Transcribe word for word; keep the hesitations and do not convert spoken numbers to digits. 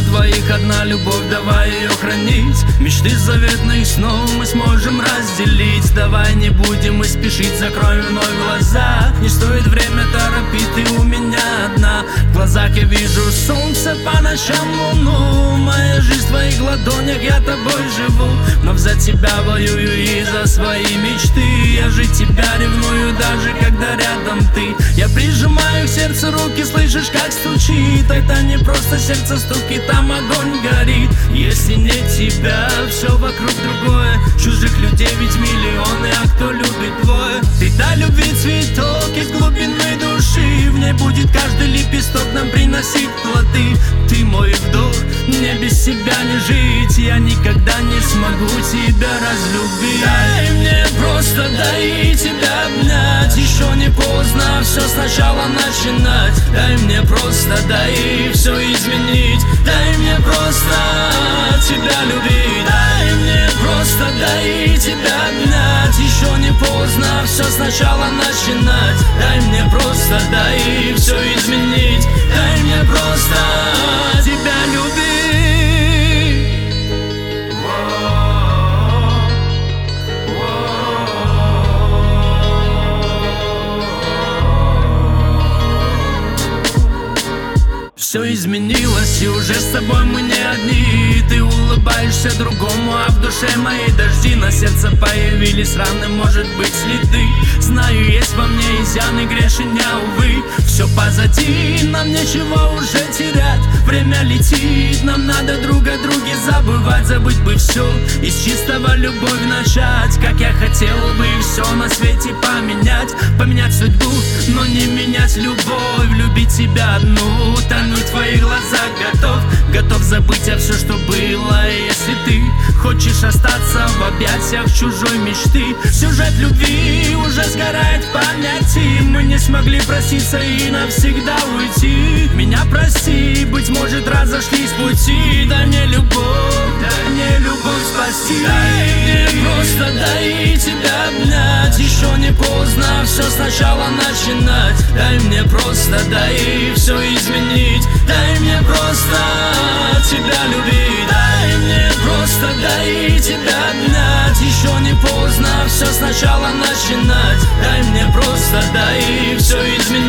двоих одна любовь, давай ее хранить. Мечты заветных снов мы сможем разделить. Давай не будем мы спешить, закрой вновь глаза. Не стоит время торопить, ты у меня одна. В глазах я вижу солнце, по ночам луну. Моя жизнь в твоих ладонях, я тобой живу. Вновь за тебя воюю и за свои мечты. Я же тебя ревную, даже когда рядом ты. Я прижимаю к сердцу руки, слышишь, как стучит. Это не просто сердце стуки, там огонь горит. Если нет тебя, все вокруг другое. Чужих людей ведь миллионы, а кто любит двое? Ты до любви цветок из глубины души. В ней будет каждый лепесток нам приносить плоды. Ты мой вдох, мне без тебя не жить. Я никогда не смогу тебя разлюбить. Дай мне просто, дай тебя обнять. Еще не поздно все сначала начинать. Дай мне просто, дай все изменить. Дай мне просто тебя любить. Дай мне просто, дай тебя обнять. Еще не поздно все сначала начинать. Дай мне просто, дай все изменить. Дай мне просто тебя любить. Все изменилось, и уже с тобой мы не одни. Ты улыбаешься другому, а в душе моей дожди. На сердце появились раны, может быть, следы. Знаю, есть во мне изъяны, грешен я, увы. Все позади, нам нечего уже терять. Время летит, нам надо друг о друге забывать. Забыть бы все, из чистого любовь начать. Как я хотел бы все на свете поменять. Поменять судьбу, но не менять любовь. Любить тебя одну, тонуть в твоих глазах готов. Готов забыть о все, что было. Если ты хочешь остаться в объятиях чужой мечты. Сюжет любви уже сгорает в памяти. Мы не смогли проститься и навсегда уйти. Меня прости, быть может разошлись пути. Дай мне любовь, дай мне любовь спасти. Дай мне просто, дай тебя обнять. Еще не поздно все сначала начинать. Дай мне просто, дай все изменить. Дай мне просто тебя любить. Дай мне просто, дай тебя обнять. Еще не поздно все сначала начинать. Дай мне просто, дай все изменить.